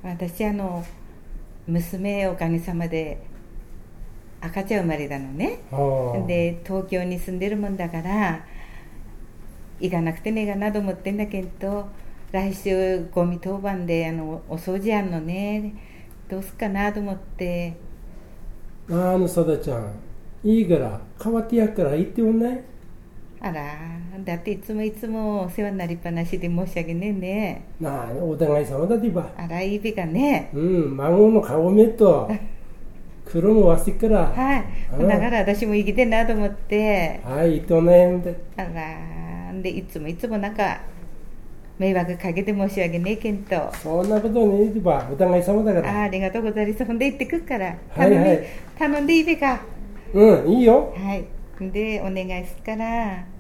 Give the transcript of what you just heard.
私娘おかげさまで赤ちゃん生まれたのね。で東京に住んでるもんだから行かなくてねえかなと思ってんだけど、来週ゴミ当番でお掃除やんのね、どうすっかなと思って。 さだちゃんいいから代わってやっから言っておんない。 あら、だっていつもお世話になりっぱなしで申し訳ねえね。 なあ、お互い様だってば。 あら、いいべかね。 孫の顔見っと苦労もわしてっから。 はい、だから私も生きてんなと思って。 はい、言っておんないんで。 あら、でいつもなんか迷惑かけて申し訳ねえけんと。 そんなことねえってば、お互い様だから。 ありがとうございます。ほんで行ってくっから、 はいはい、 頼んでいいべか。 いいよ。 はい、でお願いすっから。